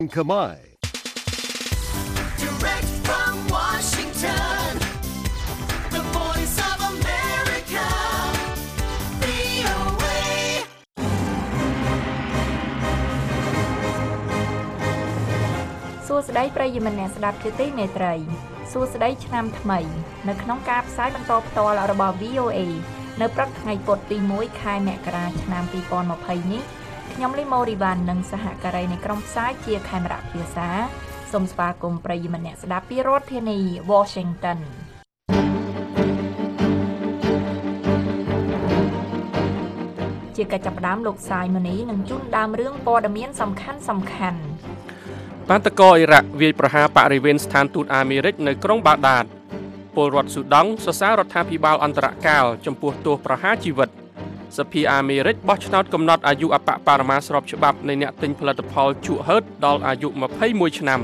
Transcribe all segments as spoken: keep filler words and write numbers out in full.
Kamai. Direct from Washington, the voice of America, វី អូ เอសួស្តីប្រិយមិត្តអ្នកស្ដាប់ជាទីមេត្រីសួស្តីឆ្នាំថ្មីនៅក្នុងការផ្សាយបន្តផ្ទាល់របស់ វី អូ เอ នៅព្រឹកថ្ងៃពុធទីមួយខែមករាឆ្នាំពីរពាន់ម្ភៃនេះខ្ញុំលីម៉ូរីវ៉ាន់និងសហការីនៃក្រុមផ្សាយជាខេមរៈភាសាសូមស្វាគមន៍ប្រិយមិត្តអ្នកស្ដាប់ពីរដ្ឋធានី Washington ជាកិច្ចចាប់ផ្ដើមលោកសាយម៉ូនីនឹងជូនដើមរឿងព័ត៌មានសំខាន់សំខាន់បានតកអ៊ីរ៉ាក់វាយប្រហារបរិវេណស្ថានទូតអាមេរិកនៅក្រុងបាដាតពលរដ្ឋស៊ូដង់សរសើររដ្ឋាភិបាលអន្តរកាលចំពោះទោសប្រហារជីវិតសភាអាមេរិកបោះឆ្នោតកំណត់អាយុអបបរមាស្របច្បាប់នៃអ្នកទិញផលិតផលជក់ហឺតដល់អាយុម្ភៃមួយឆ្នាំ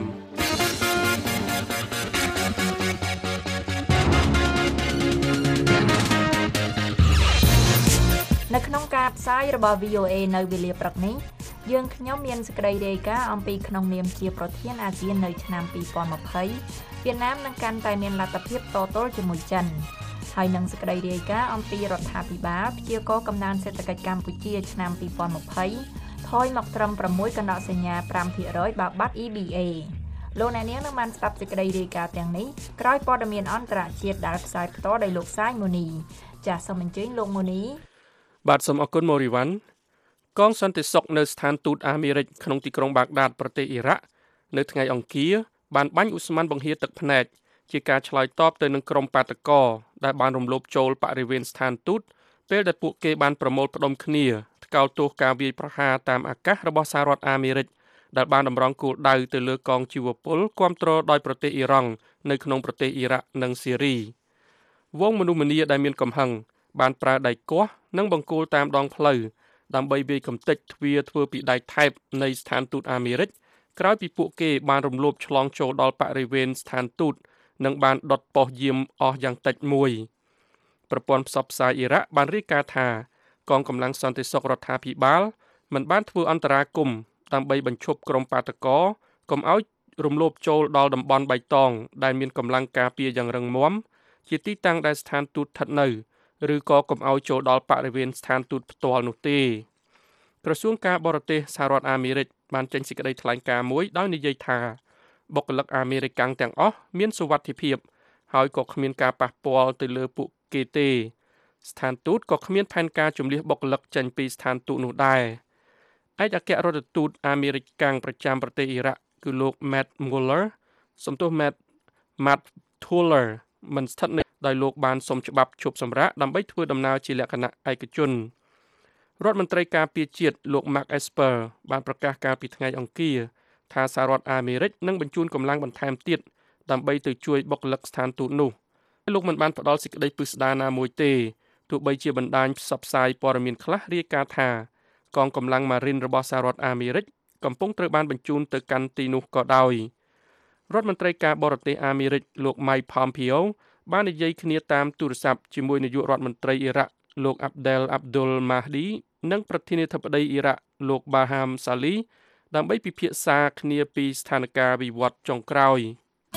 នៅក្នុងការផ្សាយរបស់ វី អូ เอ នៅវេលាព្រឹកនេះយើងខ្ញុំមានសេចក្តីរាយការណ៍អំពីក្នុងនាមជាប្រធានអាស៊ាននៅឆ្នាំពីរពាន់ម្ភៃវៀតណាមនឹងកាន់តែមានលទ្ធភាពតទល់ជាមួយចិនហើយនឹងសេចក្តីរាយការណ៍អំពីរដ្ឋាភិបាលព្យាករណ៍កំណើនសេដ្ឋកិច្ចកម្ពុជាឆ្នាំពីរពាន់ម្ភៃថយមកត្រឹម៦កណ្ដោសញ្ញា ប្រាំភាគរយ បើបាត់ អ៊ី ប៊ី เอ លោកអ្នកនាងនឹងបានស្ដាប់សេចក្តីរាយការណ៍ទាំងនេះក្រោយព័ត៌មានអន្តរជាតិដែលផ្សាយផ្ទាល់ដោយលោកសាយម៉ូនីចាសសូមអញ្ជើញលោកម៉ូនីបាទសូមអរគុណម៉ូរីវ៉ាន់កងសន្តិសុខនៅស្ថានទូតអាមេរិកក្នុងទីក្រុងបាក់ដាតប្រទេសអ៊ីរ៉ាក់នៅថ្ងៃអង្គារបានបាញ់ឧស្ម័នបង្ហៀទឹកភ្នែកជាការឆ្លើយតបទៅនឹងក្រុមបាតកោដែលបានរំលោភចូលបរិវេណស្ថានទូតពេលដែលពួកគេបានប្រមូលផ្ដុំគ្នាថ្កោលទោសការវាយប្រហារតាមអាកាសរបស់សហរដ្ឋអាមេរិកដែលបានតម្រង់គោលដៅទៅលើកងជីវពលគាំទ្រដោយប្រទេសអ៊ីរ៉ង់នៅក្នុងប្រទេសអ៊ីរ៉ាក់និងស៊េរីវងមនុស្សម្នាដែលមានកំហឹងបានប្រើដៃគាស់និងបង្គោលតាមដងផ្លូវដើម្បីវាយកំទេចទ្វារធ្វើពីដែកថែបនៃស្ថានទូតអាមេរិកក្រោយពីពួកគេបានរំលោភឆ្លងចូលដល់បរិវេណស្ថានទូតនិងបានដុតប៉ុស្តិ៍យាមអស់យ៉ាងតិចមួយប្រព័ន្ធផ្សព្វផ្សាយអ៊ីរ៉ាក់បានរាយការណ៍ថាកងកម្លាំងសន្តិសុខរដ្ឋាភិបាលមិនបានធ្វើអន្តរាគមន៍ដើម្បីបញ្ឈប់ក្រុមបាតកោកុំឲ្យរំលោភចូលដល់តំបន់បៃតងដែលមានកម្លាំងការពារយ៉ាងរឹងមាំជាទីតាំងដែលស្ថានទូតស្ថិតនៅឬក៏កុំឲ្យចូលដល់បរិវេណស្ថានទូតផ្ទាល់នោះទេក្រសួងការបរទេសសហរដ្ឋអាមេរិកបានចេញសេចក្តីថ្លែងការណ៍មួយដោយនិយាយថាបុគ្គលិកអាមេរិកទាំងអស់មានសុវត្ថិភាពហើយក៏គ្មានការប៉ះពាល់ទៅលើពួកគេទេស្ថានទូតក៏គ្មានផែនការជម្លៀសបុគ្គលិកចេញពីស្ថានទូតនោះដែរឯកអគ្គរដ្ឋទូតអាមេរិកប្រចាំប្រទេសអ៊ីរ៉ាក់គឺលោក Matt Mueller សំទោស Matt Matt Tuller មិនស្ថិតនៅដោយលោកបានសុំច្បាប់ឈប់សម្រាកដើម្បីធ្វើដំណើរជាលក្ខណៈឯកជនរដ្ឋមន្ត្រីការពារជាតិលោក Mark Esper បានប្រកាសកាលពីថ្ងៃអង្គារថាសហរដ្ឋអាមេរិកនឹងបញ្ជូនកម្លាំងបន្ថែមទៀតដើម្បីទៅជួយបុគ្គលិកស្ថានទូតនោះលោកមិនបានផ្ដល់សេចក្តីពិស្ដារណាមួយទេទោះបីជាបណ្ដាញផ្សព្វផ្សាយព័ត៌មានខ្លះរាយការណ៍ថាកងកម្លាំងម៉ារីនរបស់សហរដ្ឋអាមេរិកកំពុងត្រូវបានបញ្ជូនទៅកាន់ទីនោះក៏ដោយរដ្ឋមន្ត្រីការបរទេសអាមេរិកលោក Mike Pompeo បាននិយាយគ្នាតាមទូរស័ព្ទជាមួយនាយករដ្ឋមន្ត្រីអ៊ីរ៉ាក់លោក Abdel Abdul Mahdi និងប្រធានាធិបតីអ៊ីរ៉ាក់លោក Barham Salih ដើម្បីពិភាក្សាគ្នាពីស្ថានភាពវិវត្តចុងក្រោយ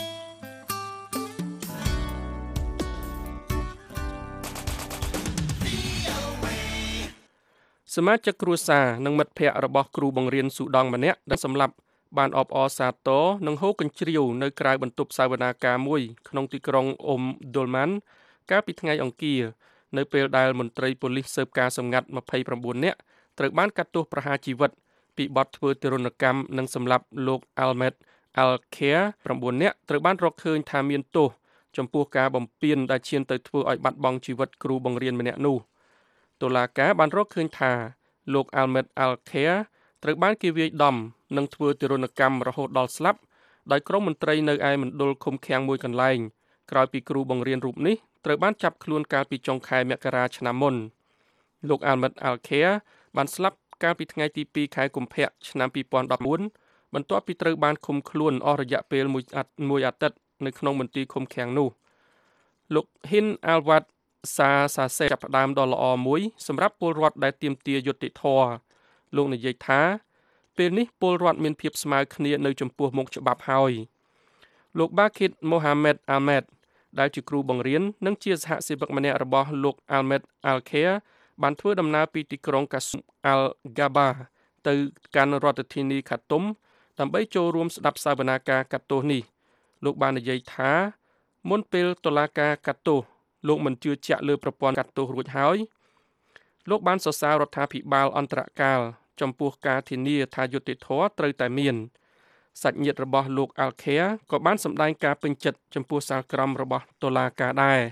សមាជិកគ្រួសារនិងមិត្តភ័ក្តិរបស់គ្រូបង្រៀនស៊ូដង់ម្នាក់ដែលសម្លាប់បានអបអរសាទរនិងហូរកញ្ជ្រៀវនៅក្រៅបន្ទប់សវនាការមួយក្នុងទីក្រុងអ៊ុមឌុលម៉ាន់កាលពីថ្ងៃអង្គារនៅពេលដែលមន្ត្រីប៉ូលីសស៊ើបការសម្ងាត់ម្ភៃប្រាំបួននាក់ត្រូវបានកាត់ទោសប្រហារជីវិតពីបទធ្វើទារុណកម្មនិងសម្លាប់លោក Ahmed al-Khair ប្រាំបួននាក់ត្រូវបានរកឃើញថាមានទោសចំពោះការបំពានដែលឈានទៅធ្វើឲ្យបាត់បង់ជីវិតគ្រូបង្រៀនម្នាក់នោះតុលាការបានរកឃើញថាលោក Ahmed al-Khair ត្រូវបានគេវាយដំនិងធ្វើទារុណកម្មរហូតដល់ស្លាប់ដោយក្រុមមន្ត្រីនៅឯមណ្ឌលឃុំឃាំងមួយកន្លែងក្រោយពីគ្រូបង្រៀនរូបនេះត្រូវបានចាប់ខ្លួនកាលពីចុងខែមករាឆ្នាំមុនលោក Ahmed al-Khair បានស្លាប់កាលពីថ្ងៃទីពីរខែកុម្ភៈឆ្នាំពីរពាន់ដប់បួនបន្ទាប់ពីត្រូវបានឃុំខ្លួនអស់រយៈពេលមួយអាទិត្យនៅក្នុងមន្ទីរឃុំឃាំងនោះលោក Hin Alwad សារសរសេរចាប់ផ្ដើមដ៏ល្អមួយសម្រាប់ពលរដ្ឋដែលទាមទារយុត្តិធម៌លោកនិយាយថាពពេលនេះពលរដ្ឋមានភាពស្មើគ្នានៅចំពោះមុខច្បាប់ហើយលោក Bakit Mohammed Ahmed ដែលជាគ្រូបង្រៀននិងជាសហសេវកម្នាក់របស់លោក Ahmed Al-Khair បានធ្វើដំណើរពីទីក្រុង Qasm Al-Ghabah ទៅកាន់រដ្ឋធានី Khartoum ដើម្បីចូលរួមស្ដាប់សវនាការកាត់ទោសនេះលោកបាននិយាយថាមុនពេលតុលាការកាត់ទោសលោកមិនជឿជាក់លើប្រព័ន្ធកាត់ទោសរួចហើយលោកបានសរសើររដ្ឋាភិបាលអន្តរកាលចំពោះការធានាថាយុត្តិធម៌ត្រូវតែមានសាច់ញាតិរបស់លោក Al-Khair ក៏បានសម្ដែងការពេញចិត្តចំពោះសាលក្រមរបស់តុលាការដែរ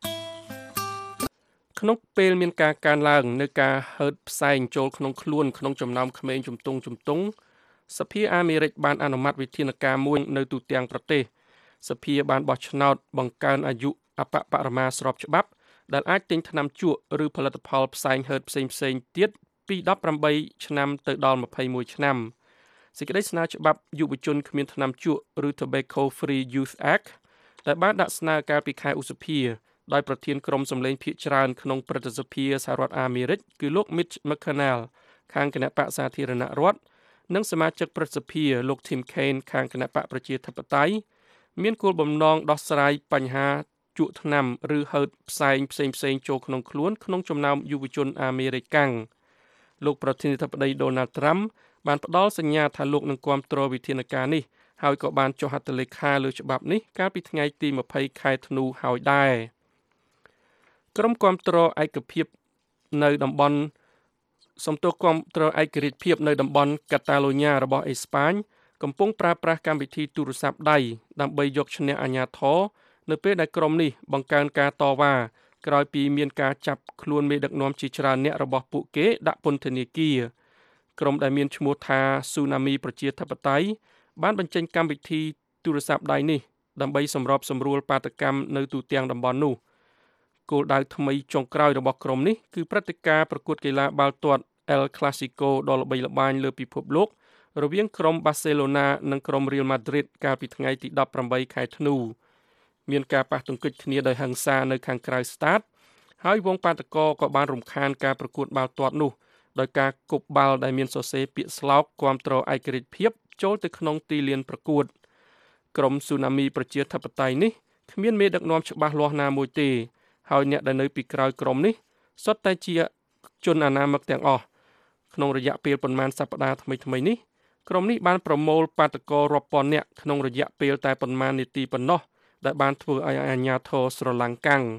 ក្នុងពេលមានការកើនឡើងនៅការហឺតផ្សែងចូលក្នុងខ្លួនក្នុងចំណោមក្មេងជំទង់ជំទង់សភាអាមេរិកបានអនុម័តវិធានការមួយនៅទូទាំងប្រទេសសភាបានបោះឆ្នោតបង្កើនអាយុអបបរមាស្របច្បាប់ដែលអាចទិញថ្នាំជក់ឬផលិតផលផ្សែងហឺតផ្សេងផ្សេងទៀតពីដប់ប្រាំបីឆ្នាំទៅដល់ម្ភៃមួយឆ្នាំសេចក្តីស្នើច្បាប់យុវជនគ្មានថ្នាំជក់ឬ Tobacco Free Youth Act ដែលបានដាក់ស្នើកាលពីខែឧសភាដោយប្រធានក្រុមសម្លេងភាគច្រើនក្នុងព្រឹទ្ធសភាសហរដ្ឋអាមេរិកគឺលោក Mitch McConnell ខាងគណៈបក្សសាធារណរដ្ឋនិងសមាជិកព្រឹទ្ធសភាលោក Tim Kaine ខាងគណៈបកប្រជាធិបតេយ្យមានគោលបំណងដោះស្រាយបញ្ហាជក់ថ្នាំឬហឺតផ្សែងផ្សេងផ្សេងចូលក្នុងខ្លួនក្នុងចំណោមយុវជនអាមេរិកាំងលោកប្រធានាធិបតី Donald Trump បានផ្ដល់សញ្ញាថាលោកនឹងគាំទ្រវិធានការនេះហើយក៏បានចុះហត្ថលេខាលើច្បាប់នេះកាលពីថ្ងៃទីម្ភៃខែធ្នូហើយដែរក្រុមគាំទ្រឯកភាពនៅតំបន់សំទោសគាំទ្រឯករាជ្យភាពនៅតំបន់កាតាឡូញ៉ារបស់អេស្ប៉ាញកំពុងប្រើប្រាស់កម្មវិធីទូរស័ព្ទដៃដើម្បីយកឈ្នះអាជ្ញាធរនៅពេលដែលក្រុមនេះបង្កើនការតវ៉ាក្រោយពីមានការចាប់ខ្លួនមេដឹកនាំជាច្រើនអ្នករបស់ពួកគេដាក់ពន្ធនាគារក្រុមដែលមានឈ្មោះថា Tsunami ប្រជាធិបតេយ្យបានបញ្ចេញកម្មវិធីទូរស័ព្ទដៃនេះដើម្បីសម្របសម្រួលបាតកម្មនៅទូទាំងតំបន់នោះគោលដៅថ្មីចុងក្រោយរបស់ក្រុមនេះគឺព្រឹត្តិការណ៍ប្រកួតកីឡាបាល់ទាត់ El Clasico ដ៏ល្បីល្បាញលើពិភពលោករវាងក្រុម Barcelona និងក្រុម Real Madrid កាលពីថ្ងៃទីដប់ប្រាំបីខែធ្នូមានការប៉ះទង្គិចគ្នាដោយហិង្សានៅខាងក្រៅស្តាតហើយវងបាតុករក៏បានរំខានការប្រកួតបាល់ទាត់នោះដោយការគប់បាល់ដែលមានសរសេរពាក្យស្លោកគាំទ្រឯករាជ្យភាពចូលទៅក្នុងទីលានប្រកួតក្រុម Tsunami ប្រជាធិបតេយ្យនេះគ្មានមេដឹកនាំច្បាស់លាស់ណាមួយទេហើយអ្នកដែលនៅពីក្រោយក្រុមនេះសុទ្ធតែជាជនអនាមិកទាំងអស់ក្នុងរយៈពេលប៉ុន្មានសប្តាហ៍ថ្មីៗនេះក្រុមនេះបានប្រមូលបាតុកររាប់ពាន់នាក់ក្នុងរយៈពេលតែប៉ុន្មាននាទីប៉ុណ្ណោះដែលបានធ្វើឲ្យអាជ្ញាធរស្រឡាំងកាំង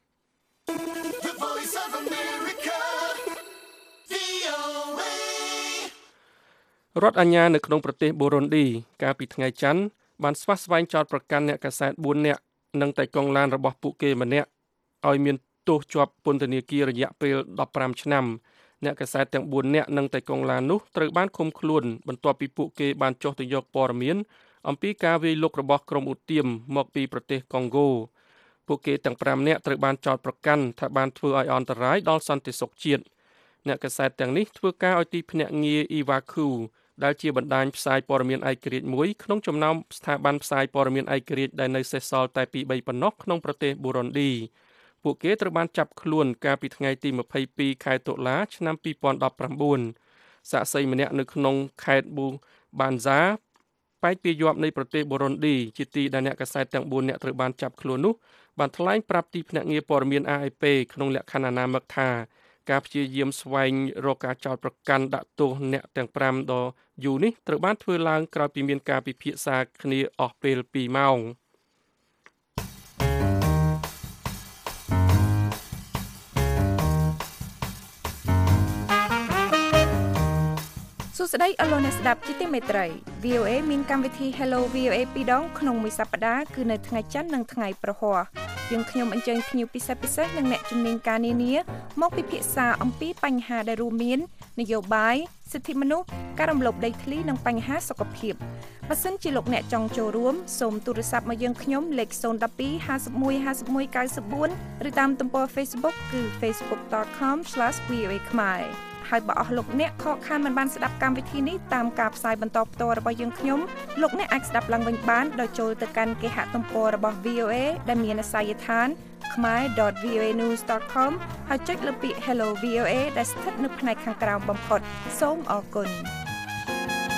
រដ្ឋអាជ្ញានៅក្នុងប្រទេសបូរុនឌីកាលពីថ្ងៃច័ន្ទបានស្វាស្វែងចោទប្រកាន់អ្នកកាសែតបួននាក់និងតែកង់ឡានរបស់ពួកគេម្នាក់ឲ្យមានទោសជាប់ពន្ធនាគាររយៈពេលដប់ប្រាំឆ្នាំអ្នកកាសែតទាំងបួននាក់និងតែកង់ឡាននោះត្រូវបានឃុំខ្លួនបន្ទាប់ពីពួកគេបានចុះទៅយកព័ត៌មានអំពីការវាយលុករបស់ក្រុមឧទាមមកពីប្រទេសកុងហ្គោពួកគេទាំងប្រាំនាក់ត្រូវបានចោទប្រកាន់ថាបានធ្វើឲ្យអន្តរាយដល់សន្តិសុខជាតិអ្នកកាសែតទាំងនេះធ្វើការឲ្យទីភ្នាក់ងារ Iwacu ដែលជាបណ្ដាញផ្សាយព័ត៌មានឯករាជ្យមួយក្នុងចំណោមស្ថាប័នផ្សាយព័ត៌មានឯករាជ្យដែលនៅសេសសល់តែពីរបីប៉ុណ្ណោះក្នុងប្រទេសបូរុនឌីពួកគេត្រូវបានចាប់ខ្លួនកាលពីថ្ងៃទីម្ភៃពីរខែតុលាឆ្នាំពីរពាន់ដប់ប្រាំបួនសាក្សីម្នាក់នៅក្នុងខេត្តប៊ូបានហ្សាប៉ែកពីយប់នៃប្រទេសបូរុនឌីជាទីដែលអ្នកកាសែតទាំងបួននាក់ត្រូវបានចាប់ខ្លួននោះបានថ្លែងប្រាប់ទីភ្នាក់ងារព័ត៌មាន A F P ក្នុងលក្ខខណ្ឌអនាមិកថាការព្យាយាមស្វែងរកការចោទប្រកាន់ដាក់ទោសអ្នកទាំងប្រាំដ៏យូរនេះត្រូវបានធ្វើឡើងក្រោយពីមានការពិភាក្សាគ្នាអស់ពេលពីរម៉ោងសួស្តីអស់លោកអ្នកស្ដាប់ជាទីមេត្រី វី អូ เอ មានកម្មវិធី Hello វី អូ เอ ពីរដងក្នុងមួយសប្តាហ៍គឺនៅថ្ងៃច័ន្ទនិងថ្ងៃប្រហ័សយើងខ្ញុំអញ្ជើញភ្ញៀវពិសេសពិសេសនិងអ្នកជំនាញការនានាមកពិភាក្សាអំពីបញ្ហាដែលរួមមាននយោបាយសិទ្ធិមនុស្សការរំលោភដីធ្លីនិងបញ្ហាសុខភាពបើសិនជាលោកអ្នកចង់ចូលរួមសូមទូរស័ព្ទមកយើងខ្ញុំលេខศูนย์ หนึ่ง สอง ห้า หนึ่ง ห้า หนึ่ง เก้า สี่ឬតាមទំព័រ Facebook គឺ facebook dot com slash v o a khmerហើយបើអស់លោកអ្នកខកខានមិនបានស្ដាប់កម្មវិធីនេះតាមការផ្សាយបន្តផ្ទាល់របស់យើងខ្ញុំលោកអ្នកអាចស្ដាប់ឡើងវិញបានដោយចូលទៅកាន់គេហទំព័ររបស់ វី អូ เอ ដែលមានអាសយដ្ឋាន khmer dot v o a news dot com ហើយចុចលើពាក្យ Hello វី អូ เอ ដែលស្ថិតនៅផ្នែកខាងក្រោមបំផុតសូមអរគុណ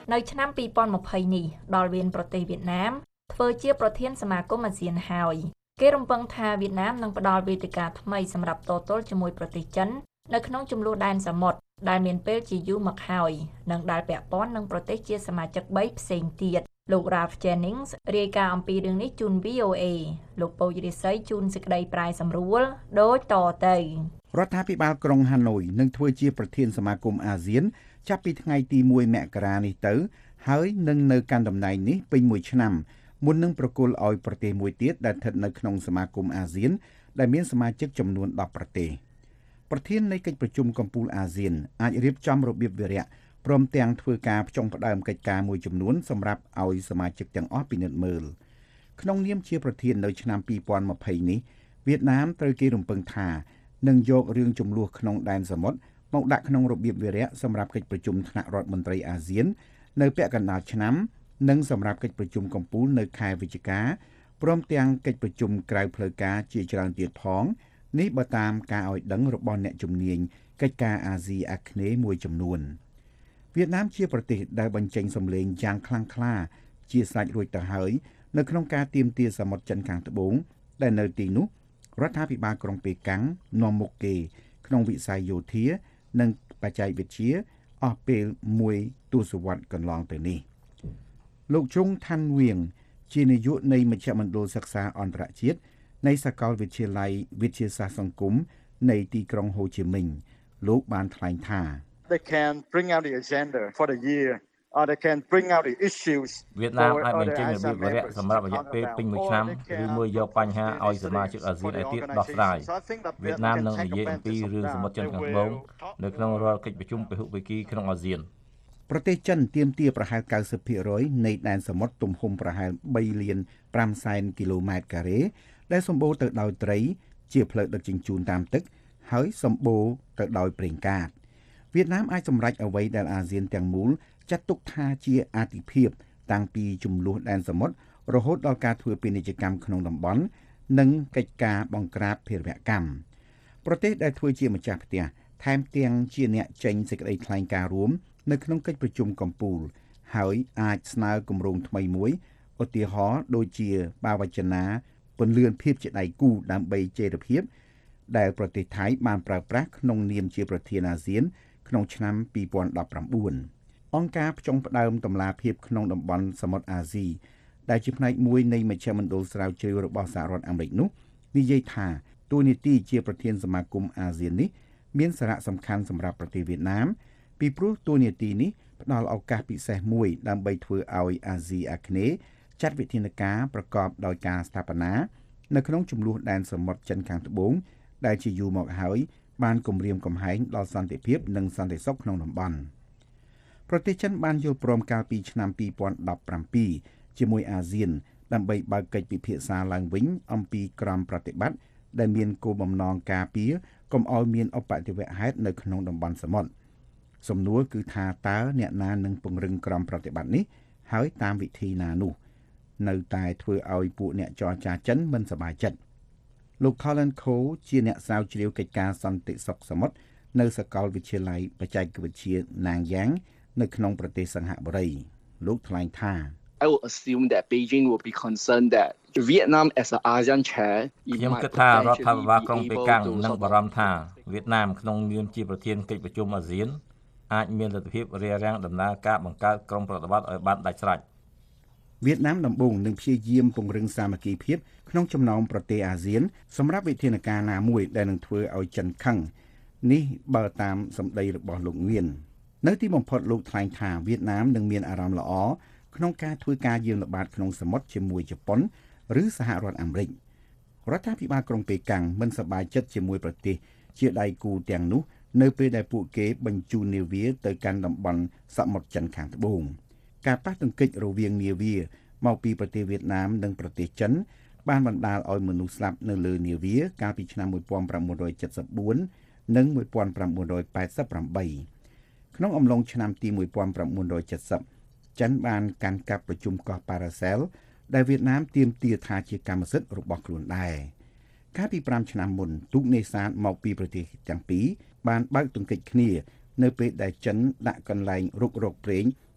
នៅឆ្នាំពីរពាន់ម្ភៃនេះដល់វៀនប្រទេសវៀតណាមធ្វើជាប្រធានសមាគមអាស៊ានហើយគេរំពឹងថាវៀតណាមនឹងផ្ដល់វេទិកាថ្មីសម្រាប់តទល់ជាមួយប្រទេសចិននៅក្នុងជម្លោះដែនសមុទ្រដែលមានពេលជាយូរមកហើយនិងដែលពាក់ព័ន្ធនឹងប្រទេសជាសមាជិកបីផ្សេងទៀតលោក Ralph Jennings រាយការណ៍អំពីរឿងនេះជូន V O A លោកពូជរិស័យជូនសេចក្តីប្រាយសម្រួលដូចតទៅរដ្ឋាភិបាលក្រុងហាណូយនឹងធ្វើជាប្រធានសមាគមអាស៊ានចាប់ពីថ្ងៃទីមួយមករានេះទៅហើយនឹងនៅកាន់តំណែងនេះពេញមួយឆ្នាំមុននឹងប្រគល់ឲ្យប្រទេសមួយទៀតដែលស្ថិតនៅក្នុងសមាគមអាស៊ានដែលមានសមាជិកចំនួនដប់ប្រទេសប្រធាននៃកិច្ចប្រជុំកំពូលអាស៊ានអាចរៀបចំរបៀបវារៈព្រមទាំងធ្វើការផ្ចុងផ្ដើមកិច្ចការមួយចំនួនសម្រាប់ឲ្យសមាជិកទាំងអស់ពិនិត្យមើលក្នុងនាមជាប្រធាននៅឆ្នាំពីរពាន់ម្ភៃនេះវៀតណាមត្រូវគេរំពឹងថានឹងយករឿងចំនួនក្នុងដែនសមុទ្រមកដាក់ក្នុងរបៀបវារៈសម្រាប់កិច្ចប្រជុំថ្នាក់រដ្ឋមន្ត្រីអាស៊ាននៅពាក់កណ្ដាលឆ្នាំនិងសម្រាប់កិច្ចប្រជុំកំពូលនៅខែវិច្ឆិកាព្រមទាំងកិច្ចប្រជុំក្រៅផ្លូវការជាច្រើនទៀតផងនេះបើតាមការឲ្យដឹងរបស់អ្នកជំនាញកិច្ចការអាស៊ីអាគ្នេយ៍មួយចំនួនវៀតណាមជាប្រទេសដែលបញ្ចេញសម្លេងយ៉ាងខ្លាំងក្លាជាស្រេចរួចទៅហើយនៅក្នុងការទាមទារសមុទ្រចិនខាងត្បូងដែលនៅទីនោះរដ្ឋាភិបាលក្រុងប៉េកាំងនាំមុខគេក្នុងវិស័យយោធានិងបច្ចេកវិទ្យាអស់ពេលមួយទសវត្សរ៍កន្លងទៅនេះលោកជុងថាន់វៀងជានាយកនៃមជ្ឈមណ្ឌលសិក្សាអន្តរជាតិនៃសាកលវិទ្យាល័យវិទ្យាសាស្ត្រសង្គមនៃទីក្រុងហូជីមិញលោកបានថ្លែងថា They can bring out the agenda for the year or they can bring out the issues វៀតណាមអាចបញ្ចេញរបៀបវារៈសម្រាប់រយៈពេលពេញមួយឆ្នាំឬមើលយកបញ្ហាឲ្យសមាជិកអាស៊ានឯទៀតដោះស្រាយវៀតណាមនឹងនិយាយអំពីរឿងសមុទ្រចិនខាងត្បូងនៅក្នុងរាល់កិច្ចប្រជុំពហុភាគីក្នុងអាស៊ានប្រទេសចិនទាមទារប្រហែល 九十ភាគរយ នៃដែនសមុទ្រទំហំប្រហែល បីលានប្រាំសែនគីឡូម៉ែត្រការ៉េដែលសម្បូរទៅដោយត្រីជាផ្លូវដឹកជញ្ជូនតាមទឹកហើយសម្បូរទៅដោយប្រេងកាតវៀតណាមអាចសម្រេចអ្វីដែលអាស៊ានទាំងមូលចាត់ទុកថាជាអាទិភាពតាំងពីចំនួនដែនសមុទ្ររហូតដល់ការធ្វើពាណិជ្ជកម្មក្នុងតំបន់និងកិច្ចការបង្ក្រាបភេរវកម្មប្រទេសដែលធ្វើជាម្ចាស់ផ្ទះថែមទាំងជាអ្នកចេញសេចក្តីថ្លែងការណ៍រួមនៅក្នុងកិច្ចប្រជុំកំពូលហើយអាចស្នើគម្រោងថ្មីមួយឧទាហរណ៍ដូចជាបាវចនាពន្លឿនភាពជាដៃគូដើម្បីចីរភាពដែលប្រទេសថៃបានប្រើប្រាស់ក្នុងនាមជាប្រធានអាស៊ានក្នុងឆ្នាំពីរពាន់ដប់ប្រាំបួនអង្គការផ្ចុងផ្ដើមតម្លាភាពក្នុងតំបន់សមុទ្រអាស៊ីដែលជាផ្នែកមួយនៃមជ្ឈមណ្ឌលស្រាវជ្រាវរបស់សហរដ្ឋអាមេរិកនោះនិយាយថាតួនាទីជាប្រធានសមាគមអាស៊ាននេះមានសារៈសំខាន់សម្រាប់ប្រទេសវៀតណាមពីព្រោះតួនាទីនេះផ្ដល់ឱកាសពិសេសមួយដើម្បីធ្វើឲ្យអាស៊ីអាគ្នេយ៍ចាត់វិធានការប្រកបដោយការស្ថាបនានៅក្នុងចំនួនដែនសមុទ្រចិនខាងត្បូងដែលជាយូរមកហើយបានគំរាមកំហែងដល់សន្តិភាពនិងសន្តិសុខក្នុងតំបន់ប្រទេសចិនបានយល់ព្រមកាលពីឆ្នាំពីរពាន់ដប់ប្រាំពីរជាមួយអាស៊ានដើម្បីបើកកិច្ចពិភាក្សាឡើងវិញអំពីក្រមប្រតិបត្តិដែលមានគោលបំណងការពារកុំឲ្យមានឧបទ្ទវហេតុនៅក្នុងតំបន់សមុទ្រសំណួរគឺថាតើអ្នកណានឹងពង្រឹងក្រមប្រតិបត្តិនេះហើយតាមវិធីណានោះនៅតែធ្វើឲ្យពួកអ្នកចរចាចិនមិនសប្បាយចិត្តលោក Colin Cole ជាអ្នកស្រាវជ្រាវកិច្ចការសន្តិសុខសមុទ្រនៅសាកលវិទ្យាល័យបច្ចេកវិទ្យា Nang Yang នៅក្នុងប្រទេសសិង្ហបុរីលោកថ្លែងថា I would assume that Beijing would be concerned that Vietnam as an ASEAN chair ខ្ញុំគិតថារដ្ឋាភិបាលក្រុងប៉េកាំងនឹងបារម្ភថាវៀតណាមក្នុងនាមជាប្រធានកិច្ចប្រជុំអាស៊ានអាចមានលទ្ធភាពរារាំងដំណើរការបង្កើតក្រុមប្រតិបត្តិឲ្យបានដាច់ស្រេចវៀតណាមដំបូងនឹងព្យាយាមពង្រឹងសាមគ្គីភាពក្នុងចំណោមប្រទេសអាស៊ានសម្រាប់វិធានការណាមួយដែលនឹងធ្វើឲ្យចិនខឹងនេះបើតាមសម្ដីរបស់លោកងៀននៅទីបំផុតលោកថ្លែងថាវៀតណាមនឹងមានអារម្មណ៍ល្អក្នុងការធ្វើការយាមល្បាតក្នុងសមុទ្រជាមួយជប៉ុនឬសហរដ្ឋអាមេរិករដ្ឋាភិបាលក្រុងប៉េកាំងមិនសប្បាយចិត្តជាមួយប្រទេសជាដៃគូទាំងនោះនៅពេលដែលពួកគេបញ្ជូននាវាទៅកាន់តំបន់សមុទ្រចិនខាងត្បូងការប៉ះទង្គិចរវាងនាវាមកពីប្រទេសវៀតណាមនិងប្រទេសចិនបានបណ្ដាលឲ្យមនុស្សស្លាប់នៅលើនាវាកាលពីឆ្នាំmột nghìn chín trăm bảy mươi tưនិងmột nghìn chín trăm tám mươi támក្នុងអំឡុងឆ្នាំទីmột nghìn chín trăm bảy mươiចិនបានកាន់កាប់ប្រជុំកោះប៉ារ៉ាសែលដែលវៀតណាមទាមទារថាជាកម្មសិទ្ធិរបស់ខ្លួនដែរកាលពីប្រាំឆ្នាំមុនទូកនេសាទមកពីប្រទេសទាំងពីរបានបើកទង្គិចគ្នានៅពេលដែលចិនដាក់កន្លែងរុករកប្រេង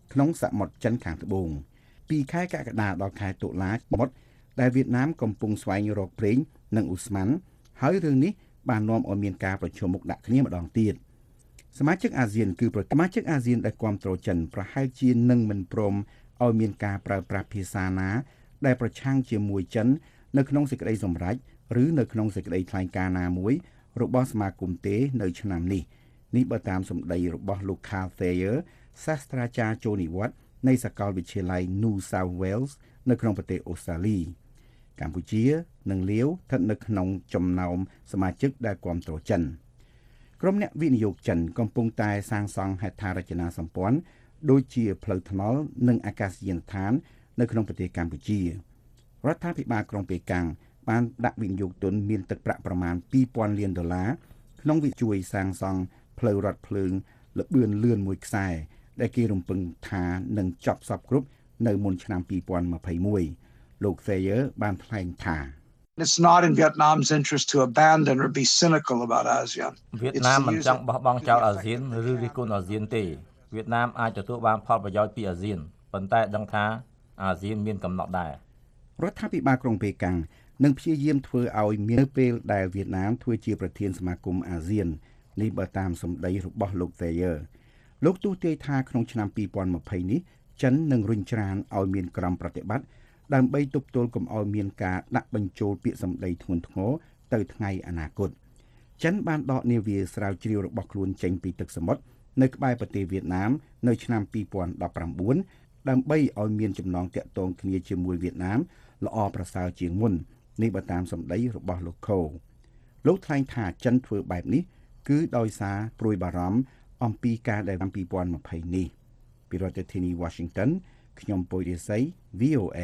ក្នុងសមុទ្រចិនខាងត្បូងពីខែកក្កដាដល់ខែតុលាមុតដែលវៀតណាមកំពុងស្វែងរកប្រេងនិងឧស្ម័នហើយរឿងនេះបាននាំឲ្យមានការប្រជុំមុខដាក់គ្នាម្ដងទៀតសមាជិកអាស៊ានគឺសមាជិកអាស៊ានដែលគាំទ្រចិនប្រហែលជានឹងមិនព្រមឲ្យមានការប្រើប្រាស់ភាសាណាដែលប្រឆាំងជាមួយចិននៅក្នុងសេចក្តីសម្រេចឬនៅក្នុងសេចក្តីថ្លែងការណ៍ណាមួយរបស់សមាគមទេនៅឆ្នាំនេះនេះបើតាមសម្ដីរបស់លោក Carl Thayer សាស្ត្រាចារ្យចូលនិវត្តន៍នៃសាកលវិទ្យាល័យ New South Wales នៅក្នុងប្រទេសអូស្ត្រាលីកម្ពុជានិងលាវស្ថិតនៅក្នុងចំណោមសមាជិកដែលគាំទ្រចិនក្រុមអ្នកវិនិយោគចិនកំពុងតែសាងសង់ហេដ្ឋារចនាសម្ព័ន្ធដូចជាផ្លូវថ្នល់និងអាកាសយានដ្ឋាននៅក្នុងប្រទេសកម្ពុជារដ្ឋាភិបាលក្រុងប៉េកាំងបានដាក់វិនិយោគទុនមានទឹកប្រាក់ប្រមាណពីរពាន់លានដុល្លារក្នុងវិជួយសាងសង់ផ្លូវរថភ្លើងល្បឿនលឿនមួយខ្សែដែលគេរំពឹងថានឹងចប់សពគ្រប់នៅមុនឆ្នាំពីរពាន់ម្ភៃមួយលោក Thayer បានថ្លែងថា It's not in Vietnam's interest to abandon or be cynical about ASEAN. វៀតណាមមិនចង់បោះបង់ចោលអាស៊ានឬរិះគន់អាស៊ានទេវៀតណាមអាចទទួលបានផលប្រយោជន៍ពីអាស៊ានប៉ុន្តែដឹងថាអាស៊ានមានកំណត់ដែររដ្ឋាភិបាលក្រុងប៉េកាំងនឹងព្យាយាមធ្វើឲ្យមានពេលដែលវៀតណាមធ្វើជាប្រធានសមាគមអាស៊ាននេះបើតាមសម្ដីរបស់លោក Thayer លោកទូទាយថាក្នុងឆ្នាំពីរពាន់ម្ភៃនេះចិននឹងរុញច្រានឲ្យមានក្រមប្រតិបត្តិដើម្បីទប់ទល់កុំឲ្យមានការដាក់បញ្ចូលពាក្យសម្ដីធ្ងន់ធ្ងរទៅថ្ងៃអនាគតចិនបានដកនាវាស្រាវជ្រាវរបស់ខ្លួនចេញពីទឹកសមុទ្រនៅក្បែរប្រទេសវៀតណាមនៅឆ្នាំពីរពាន់ដប់ប្រាំបួនដើម្បីឲ្យមានចំណងទាក់ទងគ្នាជាមួយវៀតណាមល្អប្រសើរជាងមុននេះបើតាមសម្ដីរបស់លោកខូលោកថ្លែងថាចិនធ្វើបែបនេះគឺដោយសារព្រួយបារម្ភអំពីការដែលឆ្នាំពីរពាន់ម្ភៃនេះពីរដ្ឋធានី Washington ខ្ញុំពុយរិស័យ វី អូ เอ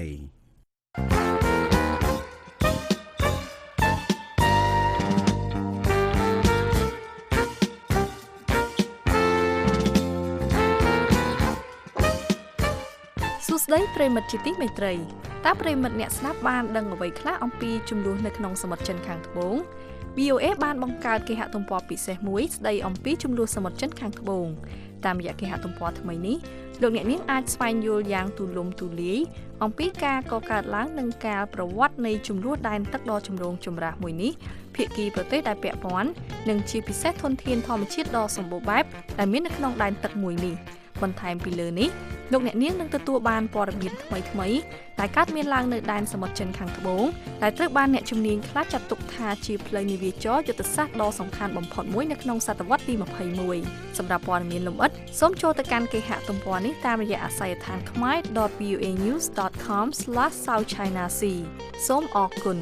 សួស្តីប្រិមិត្តជាទីមេត្រីតើប្រិមិត្តអ្នកស្ដាប់បានដឹងអ្វីខ្លះអំពីចំនួននៅក្នុងសមុទ្រចិនខាងត្បូង វី អូ เอ បានបង្កើតគេហទំព័រពិសេសមួយស្ដីអំពីចំនួនសមុទ្រចិនខាងត្បូងតាមរយៈគេហទំព័រថ្មីនេះលោកអ្នកនាងអាចស្វែងយល់យ៉ាងទូលំទូលាយអំពីការកកើតឡើងនិងការប្រវត្តិនៃចំនួនដែនទឹកដ៏ចម្រូងចម្រាសមួយនេះភាគីប្រទេសដែលពាក់ព័ន្ធនិងជាពិសេសធនធានធម្មជាតិដ៏សម្បូរបែបដែលមាននៅក្នុងដែនទឹកមួយនេះបន្ថែមពីលើនេះលោកអ្នកនាងនឹងទទួលបានព័ត៌មានថ្មីថ្មីដែលកើតមានឡើងនៅដែនសមុទ្រចិនខាងត្បូងដែលត្រូវបានអ្នកជំនាញខ្លះចាត់ទុកថាជាផ្លូវនាវាចរយុទ្ធសាស្ត្រដ៏សំខាន់បំផុតមួយនៅក្នុងសតវត្សទីម្ភៃមួយសម្រាប់ព័ត៌មានលម្អិតសូមចូលទៅកាន់គេហទំព័រនេះតាមរយៈអាស័យដ្ឋាន ខមរ ដត វី អូ เอ นิวส์ ដត com ស្លាស south china sea សូមអរគុណ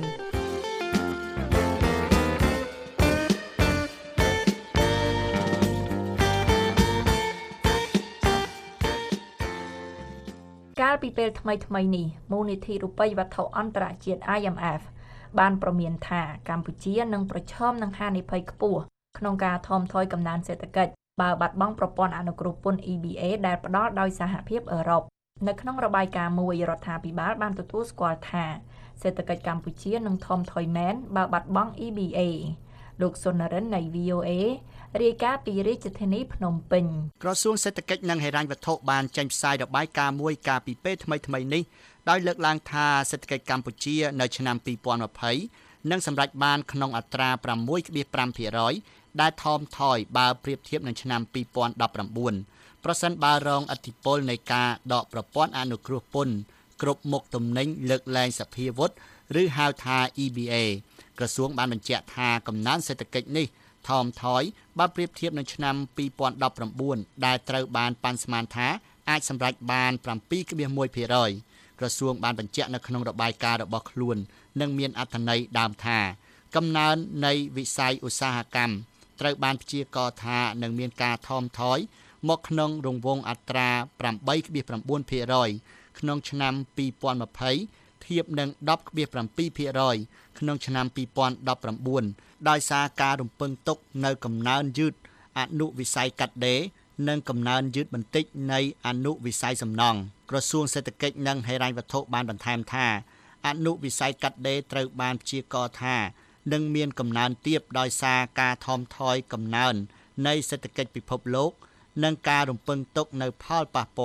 កាលពីពេលថ្មីថ្មីនេះមូលនិធិរូបិយវត្ថុអន្តរជាតិ ไอ เอ็ม เอฟ បានប្រមានថាកម្ពុជានឹងប្រឈមនឹងហានិភ័យខ្ពស់ក្នុងការថមថយកំណើនសេដ្ឋកិច្ចបើបាត់បង់ប្រព័ន្ធអនុគ្រោះពន្ធ E B A ដែលផ្ដល់ដោយសហភាពអឺរ៉ុបនៅក្នុងរបាយការណ៍មួយរដ្ឋាភិបាលបានទទួលស្គាល់ថាសេដ្ឋកិច្ចកម្ពុជានឹងថមថយមែនបើបាត់បង់ E B A លោកសុនរិននៃ វី អូ เอ រាយការណ៍ពីរាជធានីភ្នំពេញក្រសួងសេដ្ឋកិច្ចនិងហិរញ្ញវត្ថុបានចេញផ្សាយរបាយការណ៍មួយកាលពីពេលថ្មីៗនេះដោយលើកឡើងថាសេដ្ឋកិច្ចកម្ពុជានៅឆ្នាំពីរពាន់ម្ភៃនឹងសម្រេចបានក្នុងអត្រា ប្រាំមួយភាគប្រាំ ភាគរយ ដែលថមថយបើប្រៀបធៀបនឹងឆ្នាំពីរពាន់ដប់ប្រាំបួនប្រសិនបើរងឥទ្ធិពលនៃការដកប្រព័ន្ធអនុគ្រោះពន្ធគ្រប់មុខទំនិញលើកលែងសភាវុធឬហៅថា E B A ក្រសួងបានបញ្ជាក់ថាកំណើនសេដ្ឋកិច្ចនេះថមថយបើប្រៀបធៀបនឹងឆ្នាំពីរពាន់ដប់ប្រាំបួនដែលត្រូវបានប៉ាន់ស្មានថាអាចសម្រេចបាន ប្រាំពីរភាគមួយ ភាគរយ ក្រសួងបានបញ្ជាក់នៅក្នុងរបាយការណ៍របស់ខ្លួននិងមានអត្ថន័យដើមថាកំណើននៃវិស័យឧស្សាហកម្មត្រូវបានព្យាករណ៍ថានឹងមានការថមថយមកក្នុងរង្វង់អត្រា ប្រាំបីភាគប្រាំ ភាគរយ ក្នុងឆ្នាំពីរពាន់ម្ភៃធៀបនឹង ដប់ភាគប្រាំពីរ ភាគរយ ក្នុងឆ្នាំពីរពាន់ដប់ប្រាំបួនដោយសារការរំពឹងទុកនៅកំណើនយឺតអនុវិស័យកាត់ដេរនិងកំណើនយឺតបន្តិចនៃអនុវិស័យសំណង់ក្រសួងសេដ្ឋកិច្ចនិងហិរញ្ញវត្ថុបានបន្ថែមថាអនុវិស័យកាត់ដេរត្រូវបានព្យាករណ៍ថានឹងមានកំណើនទាបដោយសារការថមថយកំណើននៃសេដ្ឋកិច្ចពិភពលោកនិងការរំពឹងទុកនៅផលប៉ះពាល់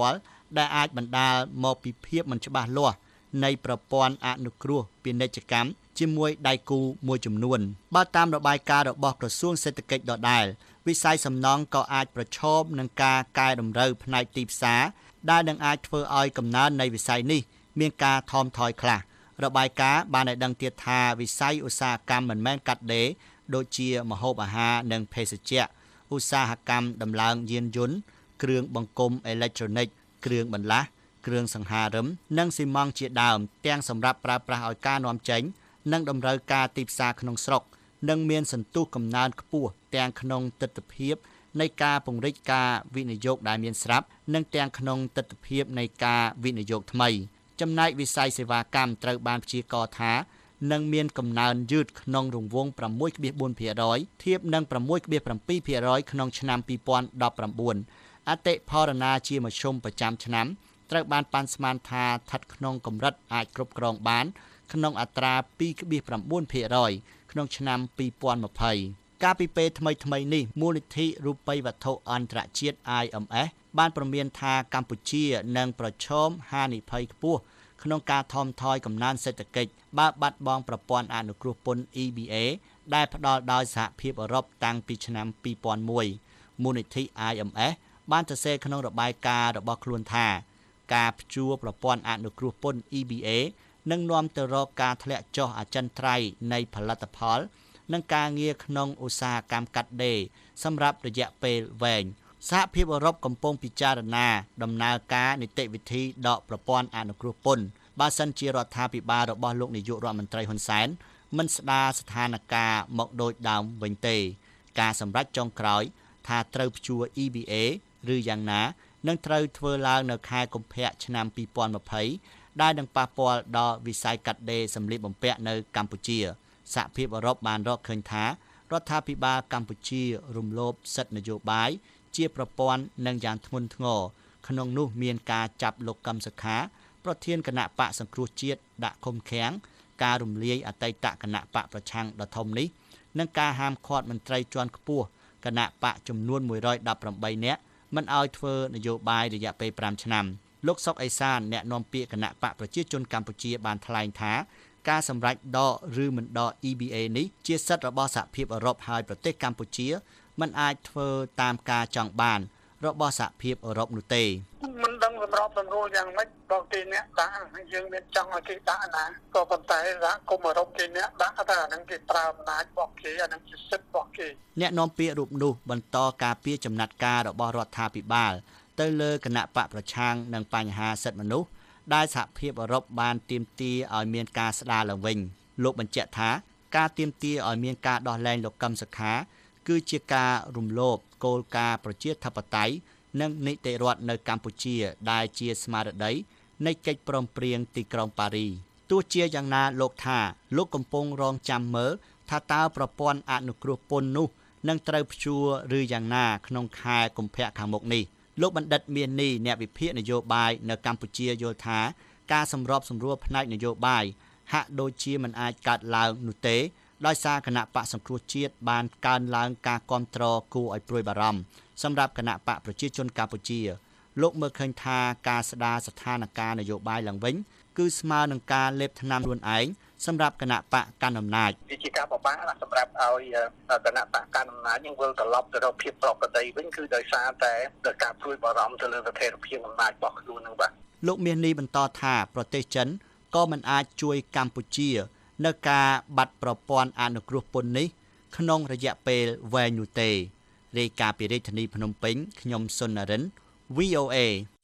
ដែលអាចបណ្ដាលមកពីភាពមិនច្បាស់លាស់នៃប្រព័ន្ធអនុគ្រោះពាណិជ្ជកម្មជាមួយដៃគូមួយចំនួនបើតាមរបាយការណ៍របស់ក្រសួងសេដ្ឋកិច្ចដដែលវិស័យសំណង់ក៏អាចប្រឈមនឹងការកែតម្រូវផ្នែកទីផ្សារដែលនឹងអាចធ្វើឲ្យកំណើននៃវិស័យនេះមានការថមថយខ្លះរបាយការណ៍បានឲ្យដឹងទៀតថាវិស័យឧស្សាហកម្មមិនមែនកាត់ដេរដូចជាម្ហូបអាហារនិងភេសជ្ជៈឧស្សាហកម្មដំឡើងយានយន្តគ្រឿងបង្គុំអេឡិចត្រូនិកគ្រឿងបន្លាស់គ្រឿងសង្ហារឹមនិងស៊ីម៉ង់ជាដើមទាំងសម្រាប់ប្រើប្រាស់ឲ្យការនាំចេញនិងតម្រូវការទីផ្សារក្នុងស្រុកនិងមានសន្ទុះកំណើនខ្ពស់ទាំងក្នុងទិដ្ឋភាពនៃការពង្រីកការវិនិយោគដែលមានស្រាប់និងទាំងក្នុងទិដ្ឋភាពនៃការវិនិយោគថ្មីចំណែកវិស័យសេវាកម្មត្រូវបានព្យាករណ៍ថានឹងមានកំណើនយឺតក្នុងរង្វង់ ប្រាំមួយភាគបួនភាគរយ ធៀបនឹង ប្រាំមួយភាគប្រាំពីរភាគរយ ក្នុងឆ្នាំពីរពាន់ដប់ប្រាំបួនអតិផរណាជាមធ្យមប្រចាំឆ្នាំត្រូវបានប៉ាន់ស្មានថាស្ថិតក្នុងកម្រិតអាចគ្រប់គ្រងបានក្នុងអត្រា ពីរភាគប្រាំបួនភាគរយ ក្នុងឆ្នាំពីរពាន់ម្ភៃកាលពីពេលថ្មីថ្មីនេះមូលនិធិរូបិយវត្ថុអន្តរជាតិ I M F បានព្រមានថាកម្ពុជានឹងប្រឈមហានិភ័យខ្ពស់ក្នុងការថមថយកំណើនសេដ្ឋកិច្ចបើបាត់បង់ប្រព័ន្ធអនុគ្រោះពន្ធ E B A ដែលផ្ដល់ដោយសហភាពអឺរ៉ុបតាំងពីឆ្នាំពីរពាន់មួយមូលនិធិ I M F បានសរសេរក្នុងរបាយការណ៍របស់ខ្លួនថាការព្យួរប្រព័ន្ធអនុគ្រោះពន្ធ E B A នឹងនាំទៅរកការធ្លាក់ចុះអចិន្ត្រៃយ៍នៃផលិតផលនិងការងារក្នុងឧស្សាហកម្មកាត់ដេរសម្រាប់រយៈពេលវែងសហភាពអឺរ៉ុបកំពុងពិចារណាដំណើរការនីតិវិធីដកប្រព័ន្ធអនុគ្រោះពន្ធបើសិនជារដ្ឋាភិបាលរបស់លោកនាយករដ្ឋមន្ត្រីហ៊ុនសែនមិនស្ដារស្ថានភាពមកដូចដើមវិញទេការសម្រេចចុងក្រោយថាត្រូវព្យួរ E B A ឬយ៉ាងណានឹងត្រូវធ្វើឡើងនៅខែកុម្ភៈឆ្នាំពីរពាន់ម្ភៃដែលនឹងប៉ះពាល់ដល់វិស័យកាត់ដេរសម្លៀកបំពាក់នៅកម្ពុជាសហភាពអឺរ៉ុបបានរកឃើញថារដ្ឋាភិបាលកម្ពុជារំលោភសិទ្ធិនយោបាយជាប្រព័ន្ធនិងយ៉ាងធ្ងន់ធ្ងរក្នុងនោះមានការចាប់លោកកឹមសុខាប្រធានគណៈបកសង្គ្រោះជាតិដាក់ឃុំឃាំងការរំលាយអតីតគណៈបកប្រឆាំងដ៏ធំនេះនិងការហាមឃាត់មន្ត្រីជាន់ខ្ពស់គណៈបកចំនួនមួយរយដប់ប្រាំបីនាក់មិនឲ្យធ្វើនយោបាយរយៈពេលប្រាំឆ្នាំលោកសុកអេសានអ្នកនាំពាក្យគណៈបកប្រជាជនកម្ពុជាបានថ្លែងថាការសម្រេចដកឬមិនដក E B A នេះជាសិទ្ធិរបស់សហភាពអឺរ៉ុបហើយប្រទេសកម្ពុជាមិនអាចធ្វើតាមការចង់បានរបស់សហភាពអឺរ៉ុបនោះទេមិនដឹងសម្របសម្រួលយ៉ាងម៉េចបើគេអ្នកដាក់យើងមានចង់ឲ្យគេដាក់ណាក៏ប៉ុន្តែសហគមន៍អឺរ៉ុបគេអ្នកដាក់ថាអានឹងគេប្រើអំណាចរបស់គេអានឹងជាសិទ្ធិរបស់គេអ្នកនាំពាក្យរូបនោះបន្តការពារចំណាត់ការរបស់រដ្ឋាភិបាលទៅលើគណៈបកប្រឆាំងនឹងបញ្ហាសិទ្ធិមនុស្សដែលសហភាពអឺរ៉ុបបានទាមទារឲ្យមានការស្ដារឡើងវិញលោកបញ្ជាក់ថាការទាមទារឲ្យមានការដោះលែងលោកកឹមសុខាគឺជាការរំលោភគោលការណ៍ប្រជាធិបតេយ្យនិងនីតិរដ្ឋនៅកម្ពុជាដែលជាស្មារតីនៃកិច្ចព្រមព្រៀងទីក្រុងប៉ារីទោះជាយ៉ាងណាលោកថាលោកកំពុងរងចាំមើលថាតើប្រព័ន្ធអនុគ្រោះពន្ធនោះនឹងត្រូវព្យួរឬយ៉ាងណាក្នុងខែកុម្ភៈខាងមុខនេះលោកបណ្ឌិតមាននីអ្នកវិភាគនយោបាយនៅកម្ពុជាយល់ថាការសម្របសម្រួលផ្នែកនយោបាយហាក់ដូចជាមិនអាចកើតឡើងនោះទេដោយសារគណៈបកសង្គ្រោះជាតិបានកើនឡើងការគាំទ្រគួរឲ្យព្រួយបារម្ភសម្រាប់គណៈបកប្រជាជនកម្ពុជាលោកមើលឃើញថាការស្ដារស្ថានភាពនយោបាយឡើងវិញគឺស្មើនឹងការលេបថ្នាំខ្លួនឯងសម្រាប់គណៈបកកាន់អំណាចវាជាការពិបាកសម្រាប់ឲ្យគណៈបកកាន់អំណាចនឹងវិលត្រឡប់ទៅរកភាពប្រក្រតីវិញគឺដោយសារតែការព្រួយបារម្ភទៅលើស្ថិរភាពអំណាចរបស់ខ្លួននឹងបាទលោកមាសនេះបន្តថាប្រទេសចិនក៏មិនអាចជួយកម្ពុជានៅការបាត់ប្រព័ន្ធអនុគ្រោះពន្ធនេះក្នុងរយៈពេលវែងនោះទេរាយការណ៍ពីរាជធានីភ្នំពេញខ្ញុំសុននរិន V O A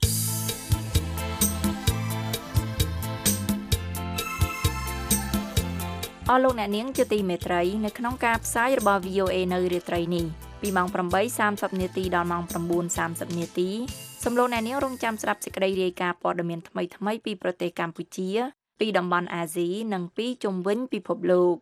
អស់លោកអ្នកនាងជាទីមេត្រីនៅក្នុងការផ្សាយរបស់ V O A នៅរាត្រីនេះពីម៉ោង ប្រាំបីសាមសិបនាទីដល់ម៉ោង ប្រាំបួនសាមសិបនាទីសូមលោកអ្នកនាងរងចាំស្ដាប់សេចក្តីរាយការណ៍ព័ត៌មានថ្មីៗពីប្រទេសកម្ពុជាពីតំបន់អាស៊ីនិងពីជុំវិញពិភពលោក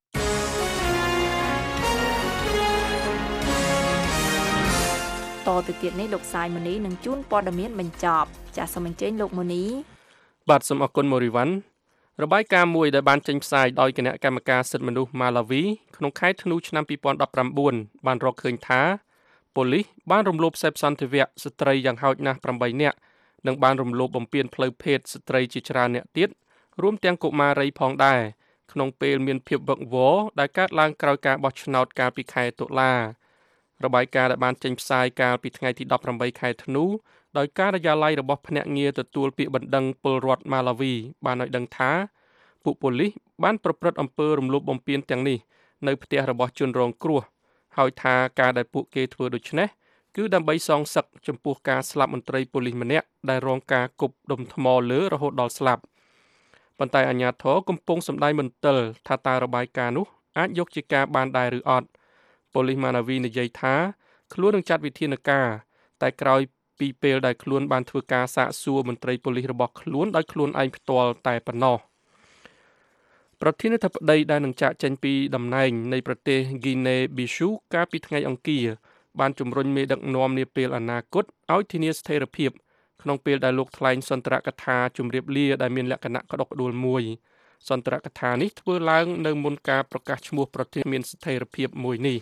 តទៅទៀតនេះលោកសាយម៉ូនីនឹងជូនព័ត៌មានបញ្ចប់ចាសសូមអញ្ជើញលោកម៉ូនីបាទសូមអរគុណម៉ូរីវ៉ាន់របាយការណ៍មួយដែលបានចេញផ្សាយដោយគណៈកម្មការសិទ្ធិមនុស្សម៉ាឡាវីក្នុងខែធ្នូឆ្នាំពីរពាន់ដប់ប្រាំបួនបានរកឃើញថាប៉ូលីសបានរំលោភសេពសន្តិវៈស្ត្រីយ៉ាងហោចណាស់ប្រាំបីនាក់និងបានរំលោភបំពានផ្លូវភេទស្ត្រីជាច្រើនអ្នកទៀតរួមទាំងកុមារីផងដែរក្នុងពេលមានភាពវឹកវរដែលកើតឡើងក្រោយការបោះឆ្នោតកាលពីខែតុលារបាយការណ៍ដែលបានចេញផ្សាយកាលពីថ្ងៃទីដប់ប្រាំបីខែធ្នូដោយការិយាល័យរបស់ភ្នាក់ងារទទួលពាក្យបណ្ដឹងពលរដ្ឋម៉ាឡាវីបានឲ្យដឹងថាពួកប៉ូលីសបានប្រព្រឹត្តអំពើរំលោភបំពានទាំងនេះនៅផ្ទះរបស់ជនរងគ្រោះហើយថាការដែលពួកគេធ្វើដូច្នេះគឺដើម្បីសងសឹកចំពោះការស្លាប់មន្ត្រីប៉ូលីសម្នាក់ដែលរងការគប់ដុំថ្មលើរហូតដល់ស្លាប់ប៉ុន្តែអាជ្ញាធរកំពុងសម្ដែងមន្ទិលថាតើរបាយការណ៍នោះអាចយកជាការបានដែរឬអត់ប៉ូលីសម៉ាណាវីនិយាយថាខ្លួននឹងចាត់វិធានការតែក្រោយពីពេលដែលខ្លួនបានធ្វើការសាកសួរមន្ត្រីប៉ូលីសរបស់ខ្លួនដោយខ្លួនឯងផ្ទាល់តែប៉ុណ្ណោះប្រធានាធិបតីដែលនឹងចាកចេញពីតំណែងនៃប្រទេសហ្គីណេប៊ីស៊ូកាលពីថ្ងៃអង្គារបានជំរុញមេដឹកនាំនាពេលអនាគតឲ្យធានាស្ថិរភាពក្នុងពេលដែលលោកថ្លែងសន្ទរកថាជម្រាបលាដែលមានលក្ខណៈក្តុកក្តួលមួយសន្ទរកថានេះធ្វើឡើងនៅមុនការប្រកាសឈ្មោះប្រធានមានស្ថិរភាពមួយនេះ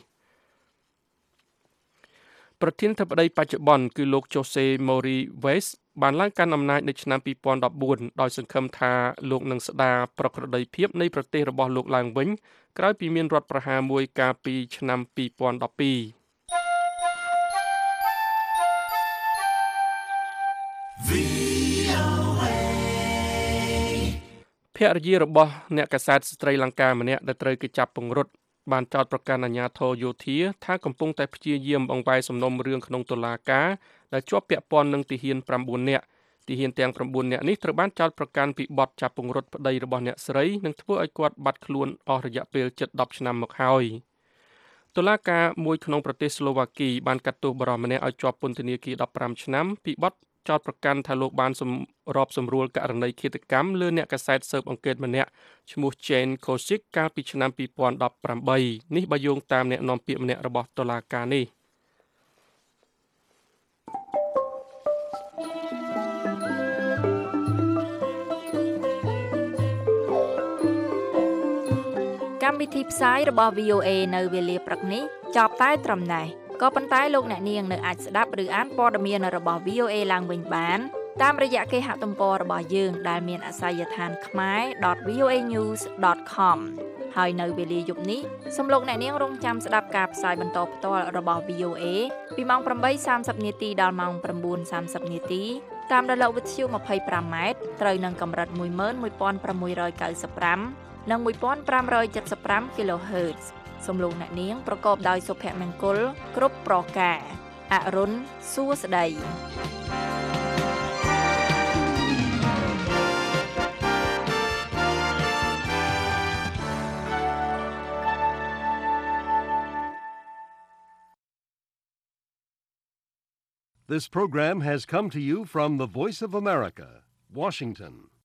ប្រធានាធិបតីបច្ចុប្បន្នគឺលោក Jose Mori Vaz បានឡើងកាន់អំណាចនៅឆ្នាំពីរពាន់ដប់បួនដោយសង្ឃឹមថាលោកនឹងស្ដារប្រក្រតីភាពនៃប្រទេសរបស់លោកឡើងវិញក្រោយពីមានរដ្ឋប្រហារមួយកាលពីឆ្នាំពីរពាន់ដប់ពីរភរិយារបស់អ្នកកាសែតស្ត្រីលង្កាម្នាក់ដែលត្រូវគេចាប់ពង្រត់បានចោទប្រកាន់អាជ្ញាធរយោធាថាកំពុងតែព្យាយាមបង្វែរសំណុំរឿងក្នុងតុលាការដែលជាប់ពាក់ព័ន្ធនឹងទាហានប្រាំបួននាក់ទាហានទាំងប្រាំបួននាក់នេះត្រូវបានចោទប្រកាន់ពីបទចាប់ពង្រត់ប្តីរបស់អ្នកស្រីនិងធ្វើឲ្យគាត់បាត់ខ្លួនអស់រយៈពេលជិតដប់ឆ្នាំមកហើយតុលាការមួយក្នុងប្រទេសស្លូវ៉ាគីបានកាត់ទោសបរិម្នាក់ឲ្យជាប់ពន្ធនាគារដប់ប្រាំឆ្នាំពីបទចោទប្រកាន់ថាលោកបានសម្របសម្រួលករណីឃាតកម្មលើអ្នកកាសែតស៊ើបអង្កេតម្នាក់ឈ្មោះ Jane Kosick កាលពីឆ្នាំពីរពាន់ដប់ប្រាំបីនេះបើយោងតាមអ្នកនាំពាក្យម្នាក់របស់តុលាការនេះកម្មវិធីផ្សាយរបស់ វី អូ អេ នៅវេលាព្រឹកនេះចប់តែត្រឹមនេះក៏ប៉ុន្តែលោកអ្នកនាងនៅអាចស្ដាប់ឬអានព័ត៌មានរបស់ វី អូ អេ ឡើងវិញបានតាមរយៈគេហទំព័ររបស់យើងដែលមានអាសយដ្ឋាន khmae dot v o a news dot com ហើយនៅវេលាយប់នេះសូមលោកអ្នកនាងរងចាំស្ដាប់ការផ្សាយបន្តផ្ទាល់របស់ វី អូ អេ ពីម៉ោងប្រាំបីសាមសិបនាទីដល់ម៉ោងប្រាំបួនសាមសិបនាទីតាមរលកវិទ្យុម្ភៃប្រាំម៉ែត្រត្រូវនឹងកម្រិតមួយម៉ឺនមួយពាន់ប្រាំមួយរយកៅសិបប្រាំនិងមួយពាន់ប្រាំរយседសិបប្រាំ kilohertz សំឡេងអ្នកនាងប្រកបដោយសុភមង្គលគ្រប់ប្រការអរុនសួស្តី This program has come to you from the Voice of America, Washington.